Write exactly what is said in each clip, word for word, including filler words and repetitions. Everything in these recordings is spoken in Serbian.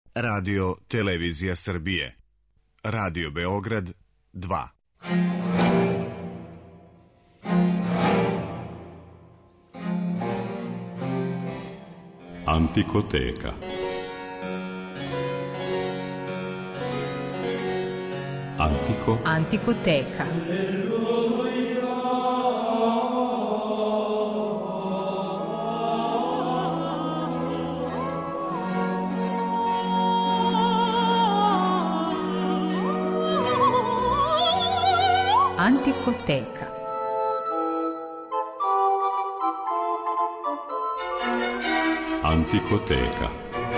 Radio Televizija Srbije. Radio Beograd dva. Antikoteka. Antiko. Antikoteka. Antikoteka. Antikoteka.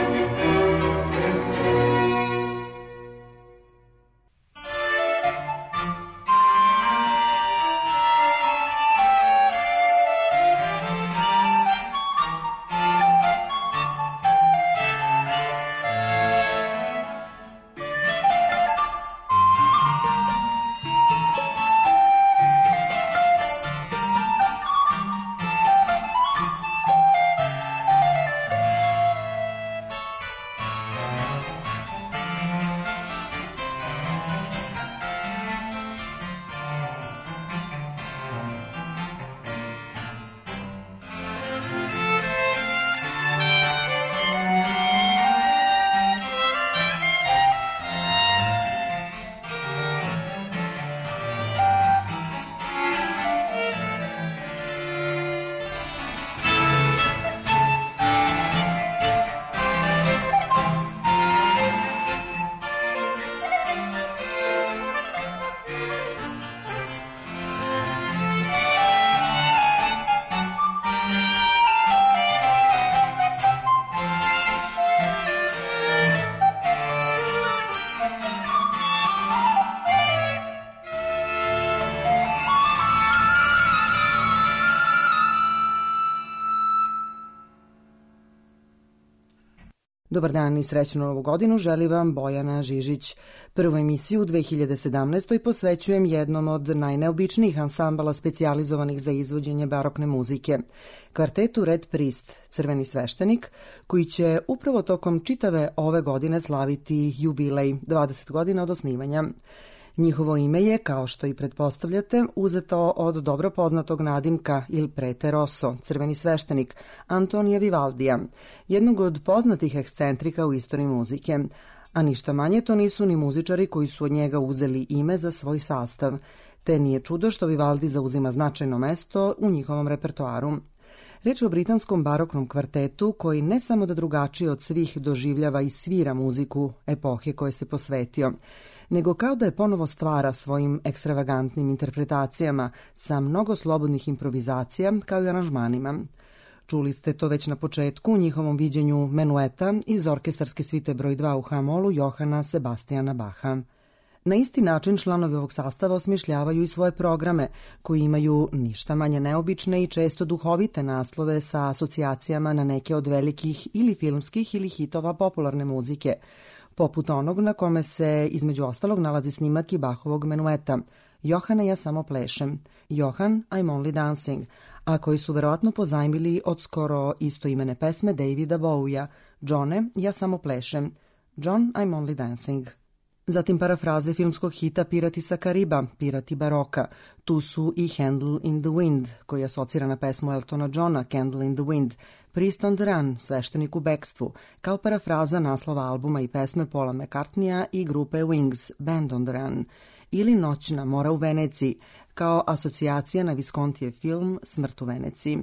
Dobar dan i srećnu novu godinu želi vam Bojana Žižić. Prvu emisiju u dve hiljade sedamnaestoj posvećujem jednom od najneobičnijih ansambala specijalizovanih za izvođenje barokne muzike. Kvartetu Red Priest, Crveni sveštenik, koji će upravo tokom čitave ove godine slaviti jubilej, dvadeset godina od osnivanja. Njihovo ime je, kao što i pretpostavljate, uzeto od dobro poznatog nadimka Il Prete Rosso, Crveni sveštenik, Antonija Vivaldija, jednog od poznatih ekscentrika u istoriji muzike. A ništa manje to nisu ni muzičari koji su od njega uzeli ime za svoj sastav, te nije čudo što Vivaldi zauzima značajno mesto u njihovom repertoaru. Reč je o britanskom baroknom kvartetu koji ne samo da drugačije od svih doživljava i svira muziku epohe koje se posvetio, nego kao da je ponovo stvara svojim ekstravagantnim interpretacijama sa mnogo slobodnih improvizacija kao i aranžmanima. Čuli ste to već na početku u njihovom viđenju menueta iz orkestarske svite broj dva u H-molu Johana Sebastijana Baha. Na isti način članovi ovog sastava osmišljavaju i svoje programe, koji imaju ništa manje neobične i često duhovite naslove sa asocijacijama na neke od velikih ili filmskih ili hitova popularne muzike, poput onog na kome se između ostalog nalazi snimak i Bachovog menueta Johane, ja samo plešem, Johan, I'm only dancing, a koji su verovatno pozajmili od skoro istoimene pesme Davida Bowija, Johne, ja samo plešem, John, I'm only dancing. Zatim parafraze filmskog hita Pirati sa Kariba, Pirati baroka. Tu su i Candle in the Wind, koji asocira na pesmu Eltona Johna Candle in the Wind, Priest on the Run, sveštenik u bekstvu, kao parafraza naslova albuma i pesme Paula McCartneya i grupe Wings, Band on the Run, ili Noćna mora u Veneciji, kao asocijacija na Viscontijev film Smrt u Veneciji.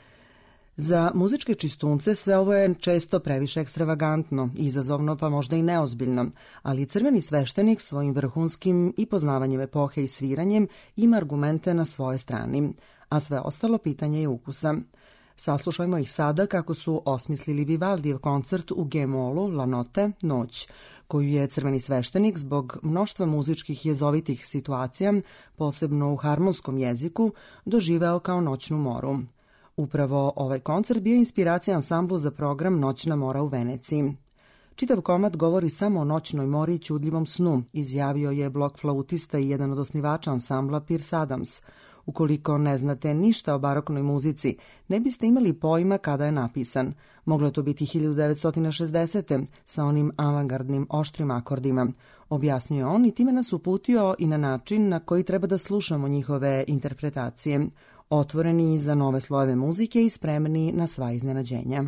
Za muzičke čistunce sve ovo je često previše ekstravagantno, izazovno pa možda i neozbiljno, ali Crveni sveštenik svojim vrhunskim i poznavanjem epohe i sviranjem ima argumente na svoje strani, a sve ostalo pitanje je ukusa. Saslušajmo ih sada kako su osmislili Vivaldijev koncert u G-molu La Notte, Noć, koju je Crveni sveštenik zbog mnoštva muzičkih jezovitih situacija, posebno u harmonskom jeziku, doživeo kao noćnu moru. Upravo ovaj koncert bio inspiracija ansamblu za program Noćna mora u Veneciji. Čitav komad govori samo o noćnoj mori i ćudljivom snu, izjavio je blok flautista i jedan od osnivača ansambla Piers Adams, Ukoliko ne znate ništa o baroknoj muzici, ne biste imali pojma kada je napisan. Moglo je to biti hiljadu devetsto šezdesete. sa onim avangardnim oštrim akordima. Objasnio on i time nas uputio i na način na koji treba da slušamo njihove interpretacije. Otvoreni za nove slojeve muzike i spremni na sva iznenađenja.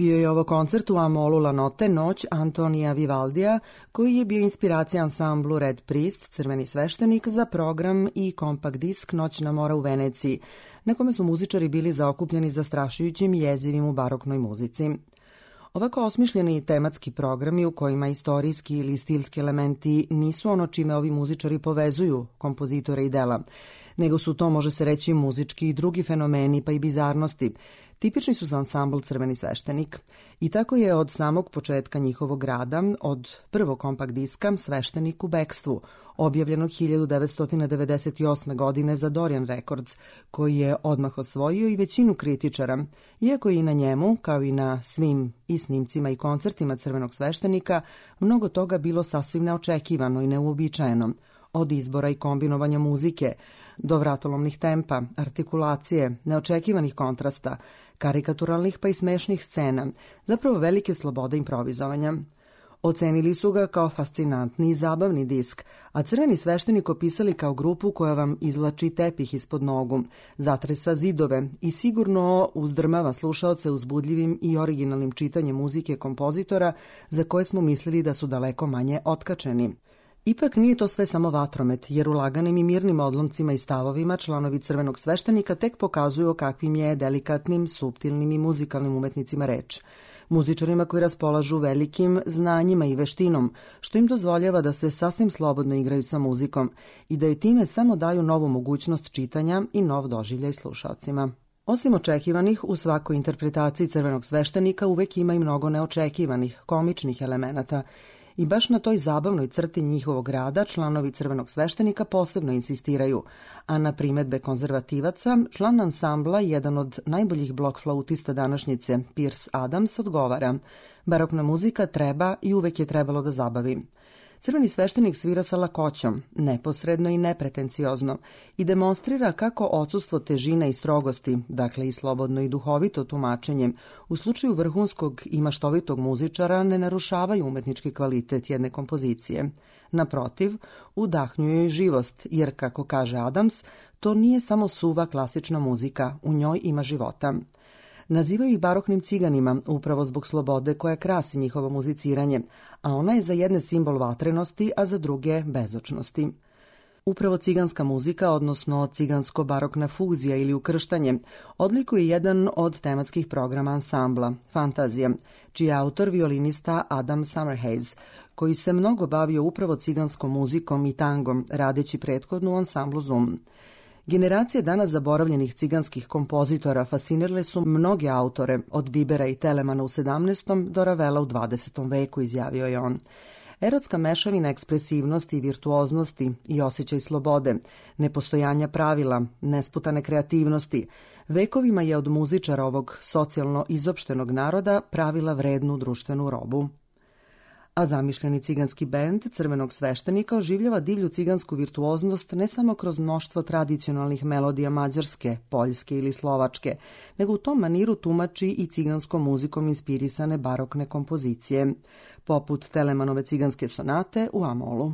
Bio je ovo koncert u Amolu La Notte, Noć Antonija Vivaldija, koji je bio inspiracija ansamblu Red Priest, Crveni sveštenik, za program i kompakt disk Noćna mora u Veneciji, na kome su muzičari bili zaokupljeni zastrašujućim jezivim u baroknoj muzici. Ovako osmišljeni tematski programi u kojima istorijski ili stilski elementi nisu ono čime ovi muzičari povezuju kompozitore i dela, nego su to, može se reći, muzički i drugi fenomeni pa i bizarnosti. Tipični su za ansambl Crveni sveštenik i tako je od samog početka njihovog rada, od prvog kompakt diska Sveštenik u bekstvu, objavljenog hiljadu devetsto devedeset osme. godine za Dorian Records, koji je odmah osvojio i većinu kritičara, iako je i na njemu, kao i na svim i snimcima i koncertima Crvenog sveštenika, mnogo toga bilo sasvim neočekivano i neuobičajeno, od izbora i kombinovanja muzike, do vratolomnih tempa, artikulacije, neočekivanih kontrasta, karikaturalnih pa i smešnih scena, zapravo velike slobode improvizovanja. Ocenili su ga kao fascinantni i zabavni disk, a Crveni sveštenik opisali kao grupu koja vam izvlači tepih ispod nogu, zatresa zidove i sigurno uzdrmava slušaoce uzbudljivim i originalnim čitanjem muzike kompozitora za koje smo mislili da su daleko manje otkačeni. Ipak nije to sve samo vatromet, jer u laganim i mirnim odlomcima i stavovima članovi Crvenog sveštenika tek pokazuju o kakvim je delikatnim, suptilnim i muzikalnim umetnicima reč. Muzičarima koji raspolažu velikim znanjima i veštinom, što im dozvoljava da se sasvim slobodno igraju sa muzikom i da joj time samo daju novu mogućnost čitanja i nov doživljaj slušaocima. Osim očekivanih, u svakoj interpretaciji Crvenog sveštenika uvek ima i mnogo neočekivanih, komičnih elemenata. I baš na toj zabavnoj crti njihovog rada članovi Crvenog sveštenika posebno insistiraju, a na primedbe konzervativaca član ansambla, jedan od najboljih blok flautista današnjice, Pierce Adams, odgovara: barokna muzika treba i uvek je trebalo da zabavi. Crveni sveštenik svira sa lakoćom, neposredno i nepretenciozno, i demonstrira kako odsustvo težine i strogosti, dakle i slobodno i duhovito tumačenje, u slučaju vrhunskog i maštovitog muzičara ne narušavaju umetnički kvalitet jedne kompozicije. Naprotiv, udahnjuju joj živost, jer, kako kaže Adams, to nije samo suva klasična muzika, u njoj ima života. Nazivaju ih baroknim ciganima, upravo zbog slobode koja krasi njihovo muziciranje, a ona je za jedne simbol vatrenosti, a za druge bezočnosti. Upravo ciganska muzika, odnosno cigansko-barokna fuzija ili ukrštanje, odlikuje jedan od tematskih programa ansambla, Fantazija, čiji je autor violinista Adam Summerhaze, koji se mnogo bavio upravo ciganskom muzikom i tangom, radeći prethodno u ansamblu Zoom. Generacije danas zaboravljenih ciganskih kompozitora fascinirale su mnoge autore, od Bibera i Telemana u sedamnaestom. do Ravela u dvadesetom veku, izjavio je on. Erotska mešavina ekspresivnosti i virtuoznosti i osjećaj slobode, nepostojanja pravila, nesputane kreativnosti, vekovima je od muzičara ovog socijalno izopštenog naroda pravila vrednu društvenu robu. A zamišljeni ciganski bend Crvenog sveštenika oživljava divlju cigansku virtuoznost ne samo kroz mnoštvo tradicionalnih melodija mađarske, poljske ili slovačke, nego u tom maniru tumači i ciganskom muzikom inspirisane barokne kompozicije, poput Telemanove ciganske sonate u A-molu.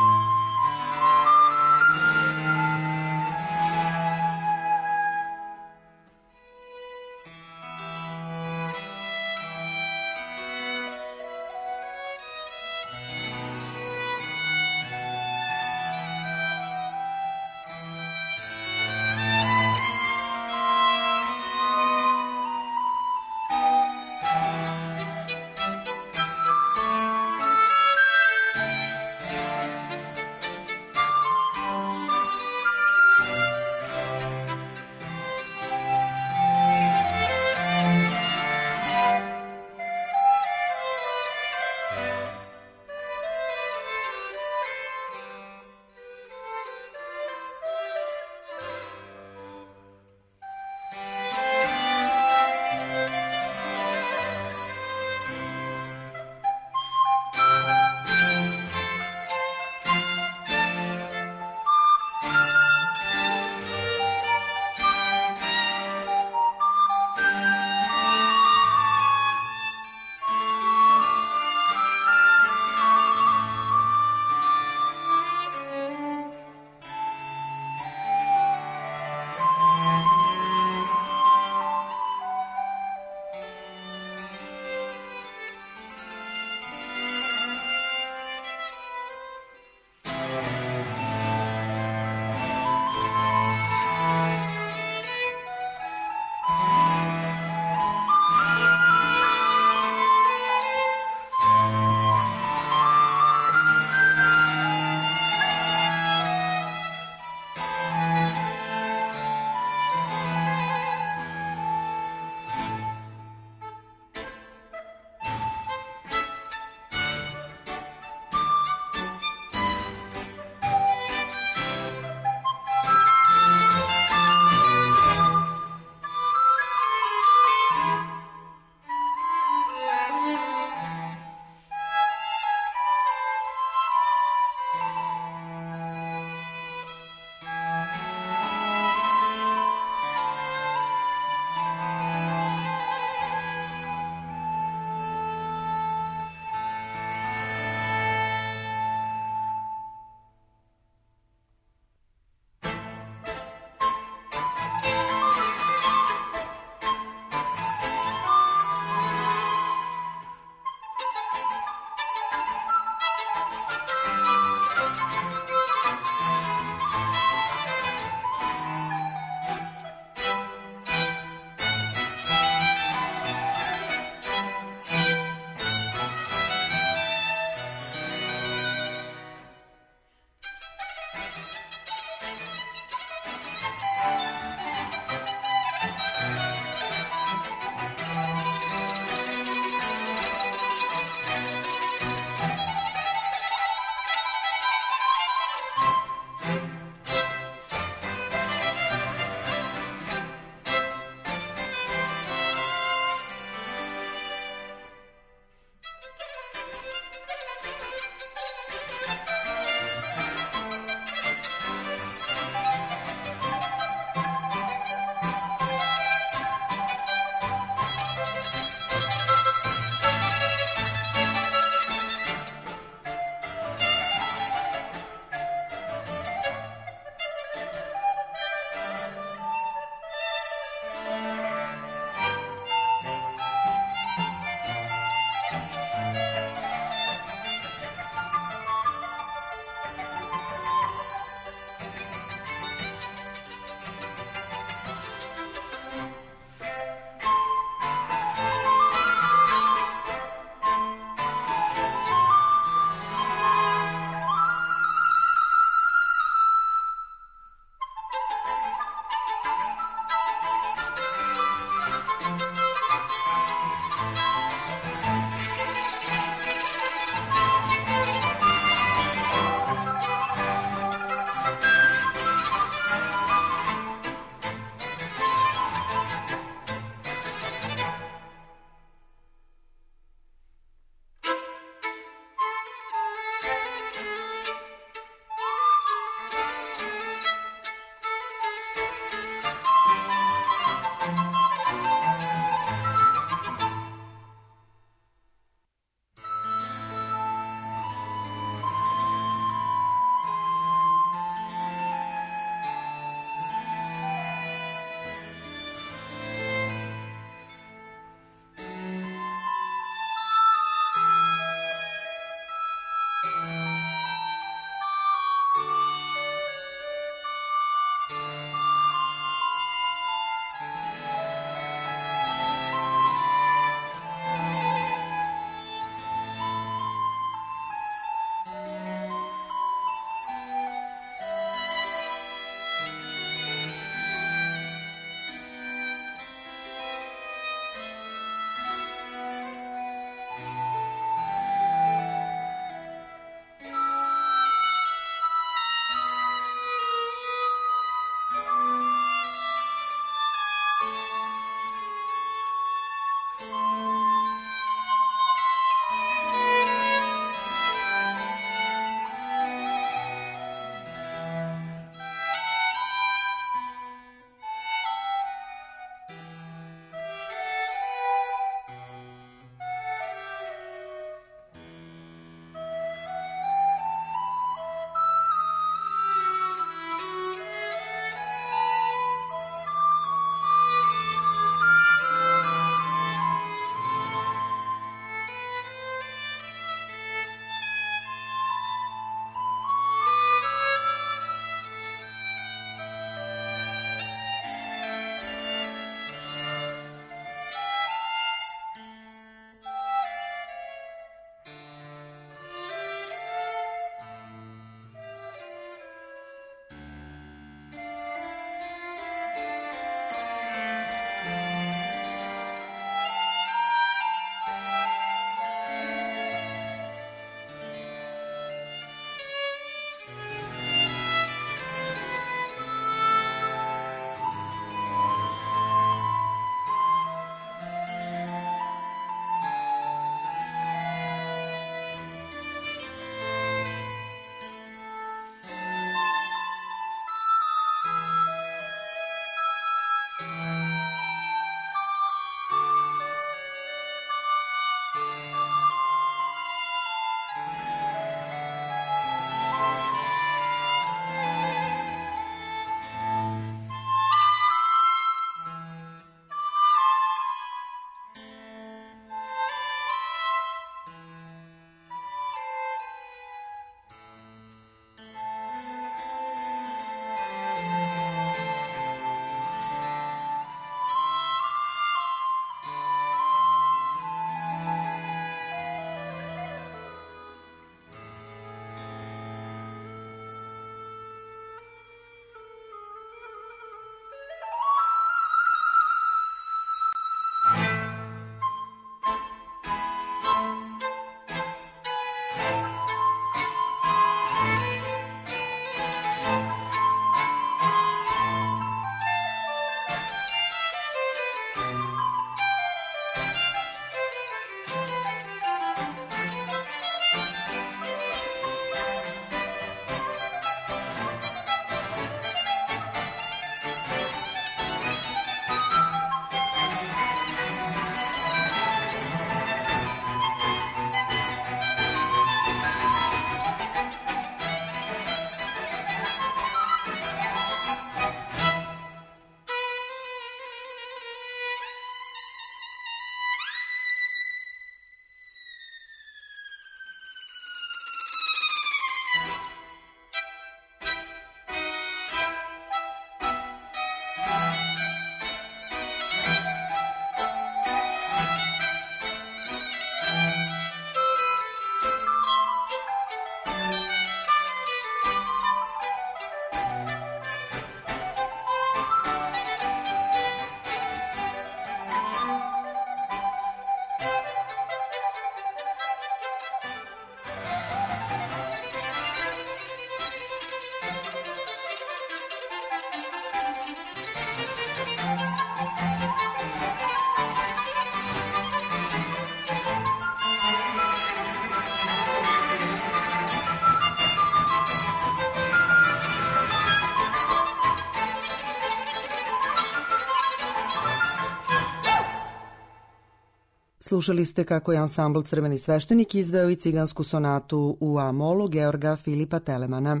Slušali ste kako je ansambl Crveni sveštenik izveo i cigansku sonatu u A-molu Georga Filipa Telemana.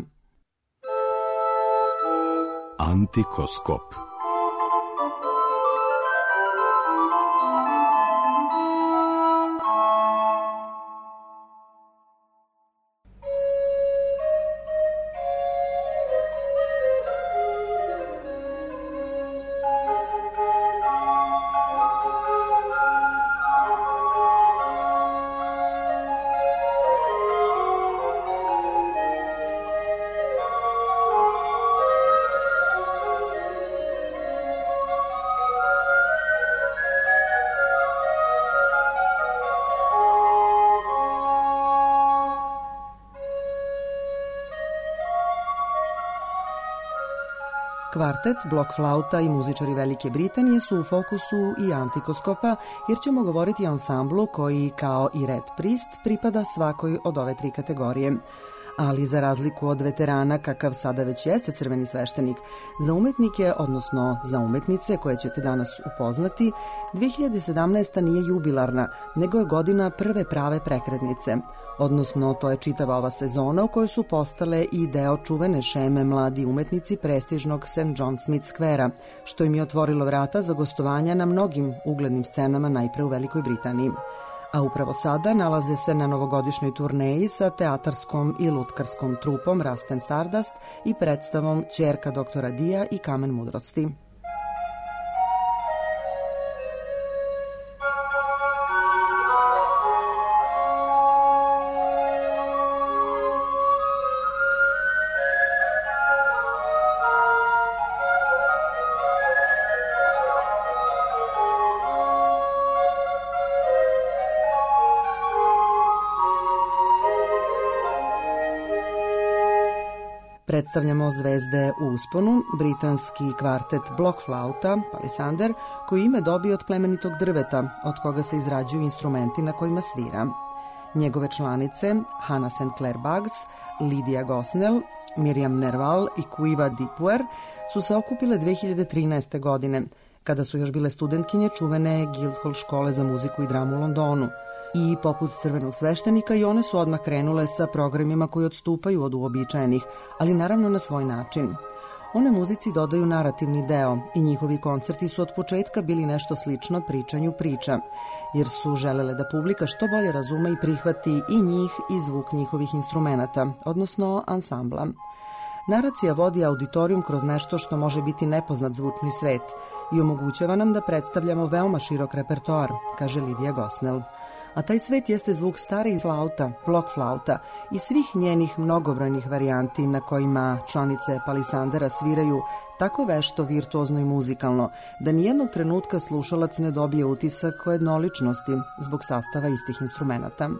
Antikoskop. Kvartet, blok flauta i muzičari Velike Britanije su u fokusu i Antikoskopa, jer ćemo govoriti o ansamblu koji, kao i Red Priest, pripada svakoj od ove tri kategorije. Ali za razliku od veterana, kakav sada već jeste Crveni sveštenik, za umetnike, odnosno za umetnice koje ćete danas upoznati, dve hiljade sedamnaesta. nije jubilarna, nego je godina prve prave prekretnice. Odnosno, to je čitava ova sezona u kojoj su postale i deo čuvene šeme mladi umetnici prestižnog Saint John Smith Square-a, što im je otvorilo vrata za gostovanja na mnogim uglednim scenama, najpre u Velikoj Britaniji. A upravo sada nalaze se na novogodišnjoj turneji sa teatarskom i lutkarskom trupom Rust and Stardust i predstavom Ćerka doktora Dija i Kamen mudrosti. Predstavljamo zvezde u usponu, britanski kvartet blok flauta, palisander, koji ime dobije od plemenitog drveta, od koga se izrađuju instrumenti na kojima svira. Njegove članice, Hannah Saint Clair Buggs, Lydia Gosnell, Miriam Nerval i Kuiva Dipuer, su se okupile dve hiljade trinaeste. godine, kada su još bile studentkinje čuvene Guildhall škole za muziku i dramu u Londonu. I poput Crvenog sveštenika i one su odmah krenule sa programima koji odstupaju od uobičajenih, ali naravno na svoj način. One muzici dodaju narativni deo i njihovi koncerti su od početka bili nešto slično pričanju priča, jer su želele da publika što bolje razume i prihvati i njih i zvuk njihovih instrumenata, odnosno ansambla. Naracija vodi auditorijum kroz nešto što može biti nepoznat zvučni svet i omogućava nam da predstavljamo veoma širok repertoar, kaže Lydia Gosnell. A taj svet jeste zvuk starih flauta, blok flauta i svih njenih mnogobrojnih varijanti na kojima članice palisandera sviraju tako vešto, virtuozno i muzikalno, da nijednog trenutka slušalac ne dobije utisak o jednoličnosti zbog sastava istih instrumenata.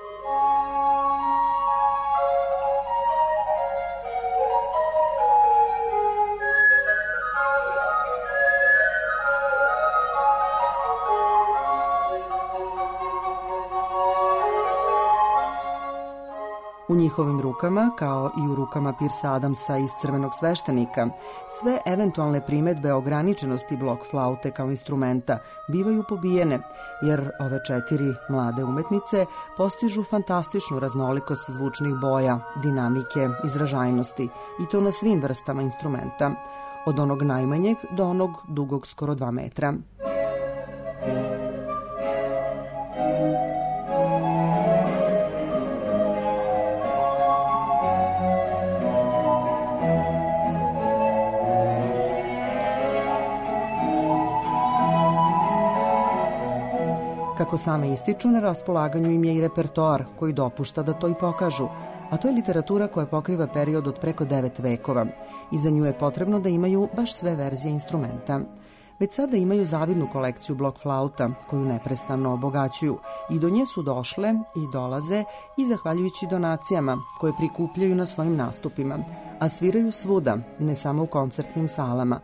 U njihovim rukama, kao i u rukama Piersa Adamsa iz Crvenog sveštenika, sve eventualne primedbe o ograničenosti blok flaute kao instrumenta bivaju pobijene, jer ove četiri mlade umetnice postižu fantastičnu raznolikost zvučnih boja, dinamike, izražajnosti i to na svim vrstama instrumenta, od onog najmanjeg do onog dugog skoro dva metra. Kako same ističu, na raspolaganju im je i repertoar koji dopušta da to i pokažu, a to je literatura koja pokriva period od preko devet vekova i za nju je potrebno da imaju baš sve verzije instrumenta. Već sada imaju zavidnu kolekciju blok flauta koju neprestano obogaćuju i do nje su došle i dolaze i zahvaljujući donacijama koje prikupljaju na svojim nastupima, a sviraju svuda, ne samo u koncertnim salama.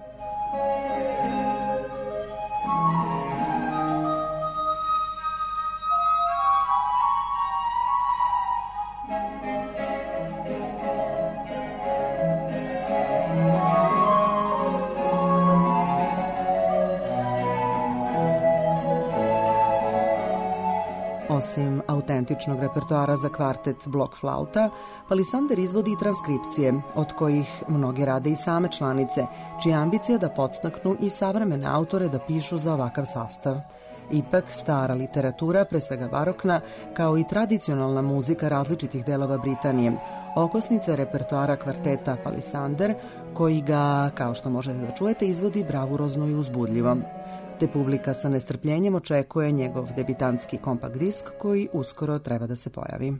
Osim autentičnog repertoara za kvartet blok flauta, Palisander izvodi i transkripcije, od kojih mnoge rade i same članice, čija je ambicija da podstaknu i savremene autore da pišu za ovakav sastav. Ipak, stara literatura, pre svega barokna, kao i tradicionalna muzika različitih delova Britanije, okosnica repertoara kvarteta Palisander, koji ga, kao što možete da čujete, izvodi bravurozno i uzbudljivo. Te publika sa nestrpljenjem očekuje njegov debitantski kompakt disk koji uskoro treba da se pojavi.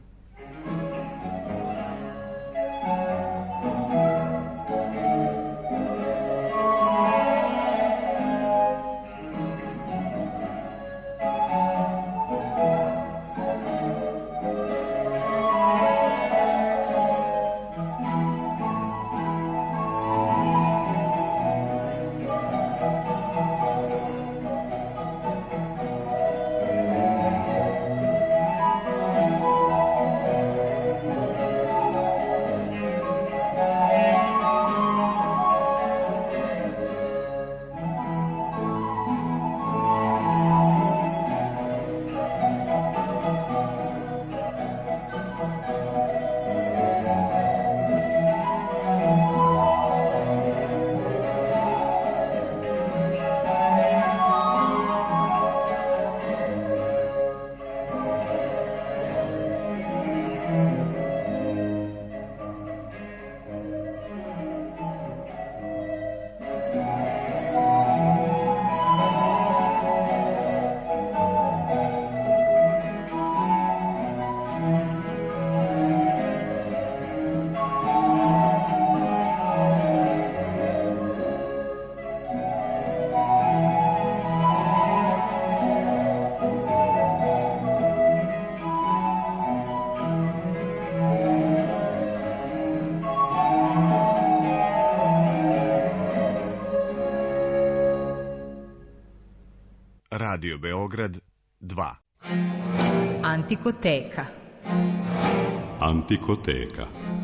Radio Beograd dva. Antikoteka. Antikoteka.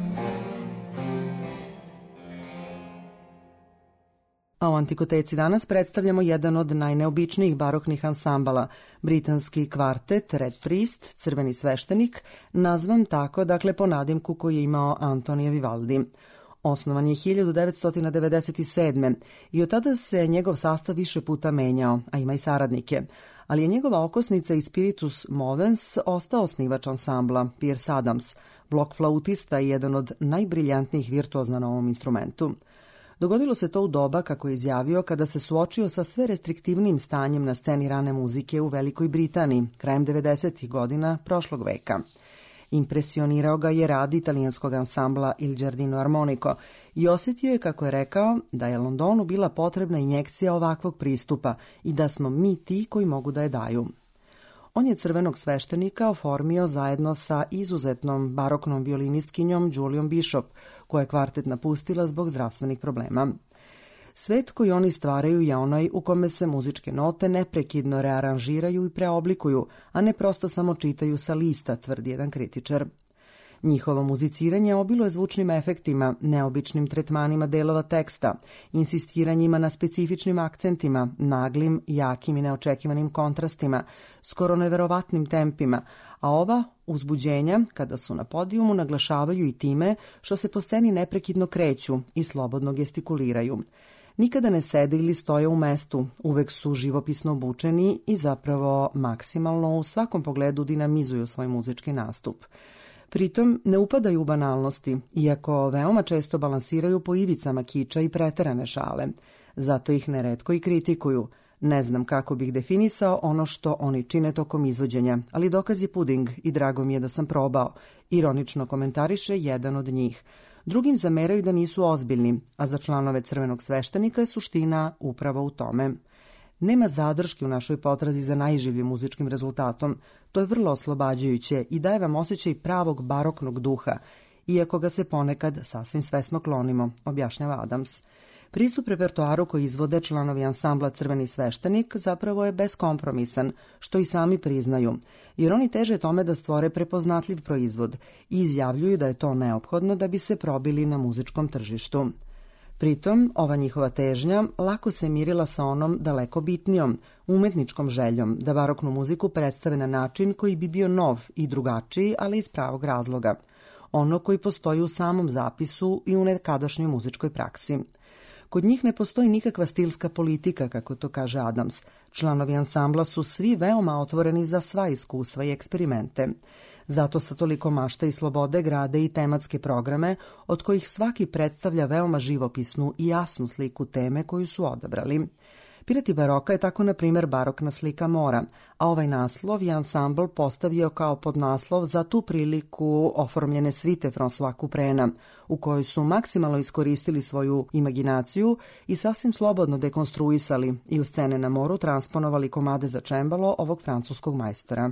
A u Antikoteci danas predstavljamo jedan od najneobičnijih baroknih ansambala, britanski kvartet Red Priest, Crveni sveštenik, nazvan tako, dakle, po nadimku koji je imao Antonio Vivaldi. Osnovan je hiljadu devetsto devedeset sedme. i od tada se njegov sastav više puta menjao, a ima i saradnike. Ali je njegova okosnica i spiritus movens ostao osnivač ansambla, Piers Adams, blok flautista i jedan od najbriljantnijih virtuozna na ovom instrumentu. Dogodilo se to u doba, kako je izjavio, kada se suočio sa sve restriktivnim stanjem na sceni rane muzike u Velikoj Britaniji, krajem devedesetih godina prošlog veka. Impresionirao ga je rad italijanskog ansambla Il Giardino Armonico i osjetio je, kako je rekao, da je Londonu bila potrebna injekcija ovakvog pristupa i da smo mi ti koji mogu da je daju. On je Crvenog sveštenika oformio zajedno sa izuzetnom baroknom violinistkinjom Julijom Bishop, koja je kvartet napustila zbog zdravstvenih problema. Svet koji oni stvaraju je onaj u kome se muzičke note neprekidno rearanžiraju i preoblikuju, a ne prosto samo čitaju sa lista, tvrdi jedan kritičar. Njihovo muziciranje obiluje zvučnim efektima, neobičnim tretmanima delova teksta, insistiranjima na specifičnim akcentima, naglim, jakim i neočekivanim kontrastima, skoro neverovatnim tempima, a ova uzbuđenja, kada su na podijumu, naglašavaju i time što se po sceni neprekidno kreću i slobodno gestikuliraju. Nikada ne sede ili stoje u mestu, uvek su živopisno obučeni i zapravo maksimalno u svakom pogledu dinamizuju svoj muzički nastup. Pritom ne upadaju u banalnosti, iako veoma često balansiraju po ivicama kiča i preterane šale. Zato ih neretko i kritikuju. Ne znam kako bih definisao ono što oni čine tokom izvođenja, ali dokaz je puding i drago mi je da sam probao, ironično komentariše jedan od njih. Drugim zameraju da nisu ozbiljni, a za članove Crvenog sveštenika je suština upravo u tome. Nema zadrške u našoj potrazi za najživljim muzičkim rezultatom. To je vrlo oslobađajuće i daje vam osjećaj pravog baroknog duha, iako ga se ponekad sasvim svesno klonimo, objašnjava Adams. Pristup repertoaru koji izvode članovi ansambla Crveni sveštenik zapravo je beskompromisan, što i sami priznaju, jer oni teže tome da stvore prepoznatljiv proizvod i izjavljuju da je to neophodno da bi se probili na muzičkom tržištu. Pritom, ova njihova težnja lako se mirila sa onom daleko bitnijom, umetničkom željom da baroknu muziku predstave na način koji bi bio nov i drugačiji, ali iz pravog razloga, ono koji postoji u samom zapisu i u nekadašnjoj muzičkoj praksi. Kod njih ne postoji nikakva stilska politika, kako to kaže Adams. Članovi ansambla su svi veoma otvoreni za sva iskustva i eksperimente. Zato sa toliko mašta i slobode grade i tematske programe, od kojih svaki predstavlja veoma živopisnu i jasnu sliku teme koju su odabrali. Pirati baroka je tako, na primjer, barokna slika mora, a ovaj naslov je ansambl postavio kao podnaslov za tu priliku oformljene svite François Couperena, u kojoj su maksimalno iskoristili svoju imaginaciju i sasvim slobodno dekonstruisali i u scene na moru transponovali komade za čembalo ovog francuskog majstora.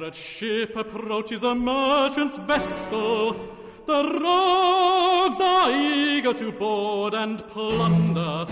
pirate ship approaches a merchant's vessel. The rogues are eager to board and plunder.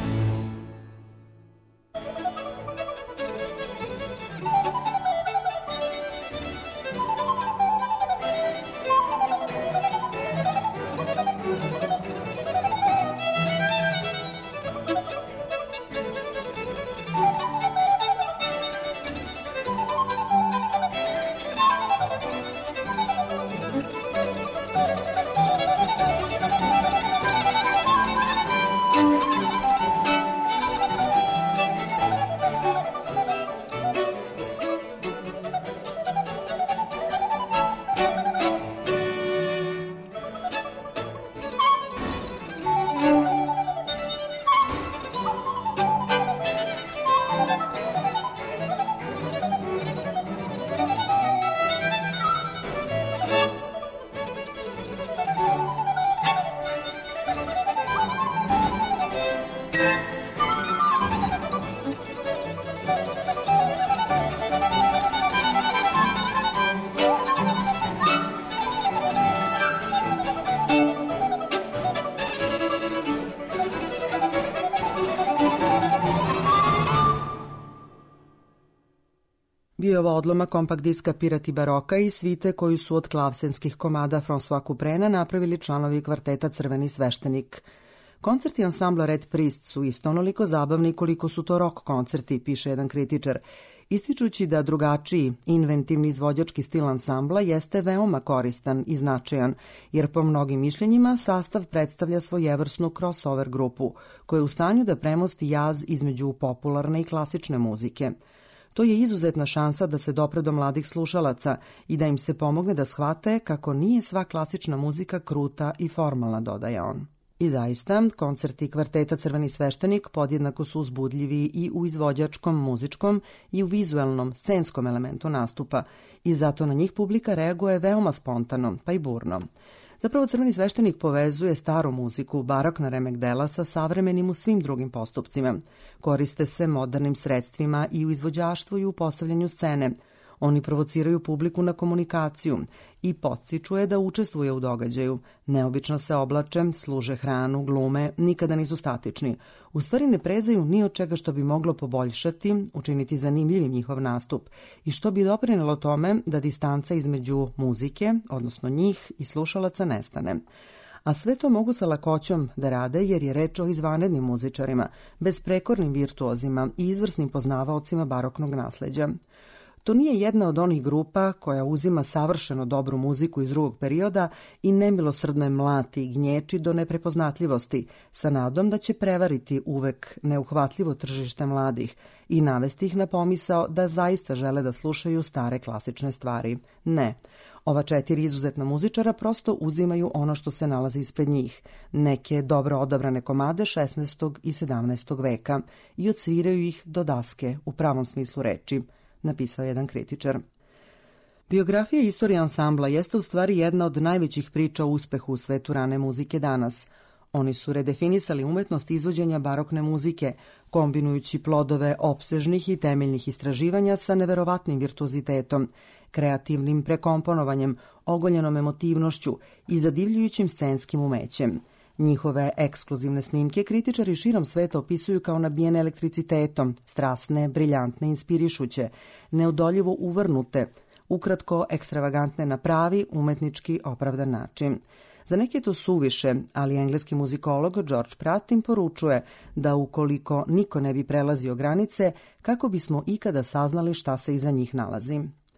Bio je ovo odlomak kompakt diska Pirati baroka i svite koju su od klavsenskih komada François Couprena napravili članovi kvarteta Crveni sveštenik. Koncerti ansambla Red Priest su isto onoliko zabavni koliko su to rock koncerti, piše jedan kritičar, ističući da drugačiji, inventivni izvođački stil ansambla jeste veoma koristan i značajan, jer po mnogim mišljenjima sastav predstavlja svojevrsnu crossover grupu, koja je u stanju da premosti jaz između popularne i klasične muzike. To je izuzetna šansa da se dopre do mladih slušalaca i da im se pomogne da shvate kako nije sva klasična muzika kruta i formalna, dodaje on. I zaista, koncerti kvarteta Crveni sveštenik podjednako su uzbudljivi i u izvođačkom, muzičkom i u vizuelnom, scenskom elementu nastupa i zato na njih publika reaguje veoma spontano, pa i burno. Zapravo Crveni sveštenik povezuje staru muziku, barokna remek dela sa savremenim u svim drugim postupcima. Koriste se modernim sredstvima i u izvođaštvu i u postavljanju scene. Oni provociraju publiku na komunikaciju i podstiču je da učestvuje u događaju. Neobično se oblače, služe hranu, glume, nikada nisu statični. U stvari ne prezaju ni od čega što bi moglo poboljšati, učiniti zanimljivim njihov nastup i što bi doprinelo tome da distanca između muzike, odnosno njih i slušalaca, nestane. A sve to mogu sa lakoćom da rade jer je reč o izvanrednim muzičarima, besprekornim virtuozima i izvrsnim poznavaocima baroknog nasleđa. To nije jedna od onih grupa koja uzima savršeno dobru muziku iz drugog perioda i nemilosrdno je mlati i gnječi do neprepoznatljivosti, sa nadom da će prevariti uvek neuhvatljivo tržište mladih i navesti ih na pomisao da zaista žele da slušaju stare klasične stvari. Ne. Ova četiri izuzetna muzičara prosto uzimaju ono što se nalazi ispred njih, neke dobro odabrane komade šesnaestog i sedamnaestog veka i odsviraju ih do daske u pravom smislu reči, napisao jedan kritičar. Biografija i istorija ansambla jeste u stvari jedna od najvećih priča o uspehu u svetu rane muzike danas. Oni su redefinisali umetnost izvođenja barokne muzike, kombinujući plodove opsežnih i temeljnih istraživanja sa neverovatnim virtuozitetom, kreativnim prekomponovanjem, ogoljenom emotivnošću i zadivljujućim scenskim umećem. Njihove ekskluzivne snimke kritičari širom sveta opisuju kao nabijene elektricitetom, strasne, briljantne, inspirišuće, neodoljivo uvrnute, ukratko ekstravagantne na pravi, umetnički opravdan način. Za neke je to suviše, ali engleski muzikolog George Pratt im poručuje da ukoliko niko ne bi prelazio granice, kako bismo ikada saznali šta se iza njih nalazi.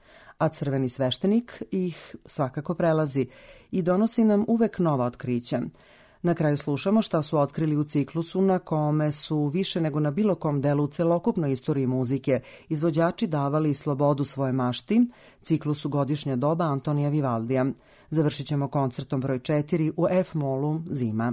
A Crveni sveštenik ih svakako prelazi i donosi nam uvek nova otkrića. Na kraju slušamo šta su otkrili u ciklusu na kome su više nego na bilo kom delu u celokupnoj istoriji muzike izvođači davali slobodu svoje mašti, ciklusu Godišnja doba Antonija Vivaldija. Završit ćemo koncertom broj četiri u F-molu Zima.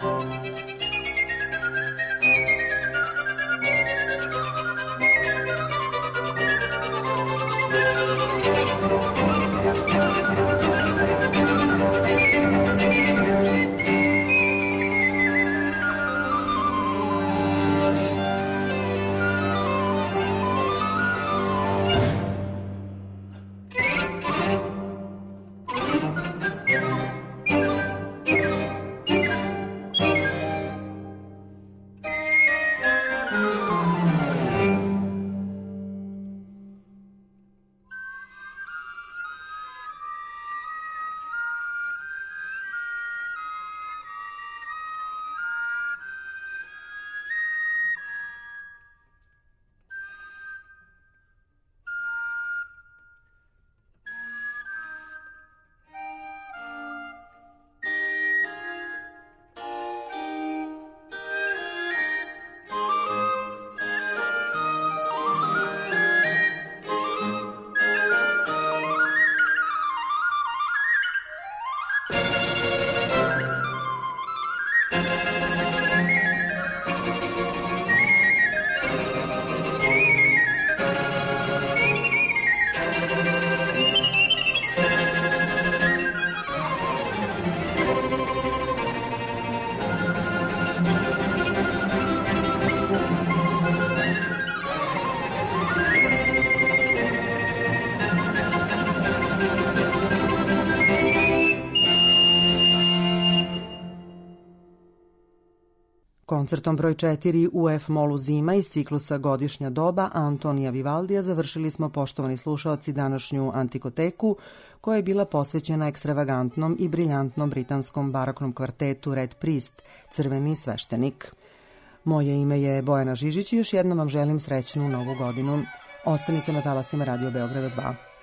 Koncertom broj četiri u F-molu Zima iz ciklusa Godišnja doba Antonija Vivaldija završili smo, poštovani slušaoci, današnju Antikoteku, koja je bila posvećena ekstravagantnom i briljantnom britanskom baroknom kvartetu Red Priest, Crveni sveštenik. Moje ime je Bojana Žižić i još jednom vam želim srećnu novu godinu. Ostanite na talasima Radio Beograda dva.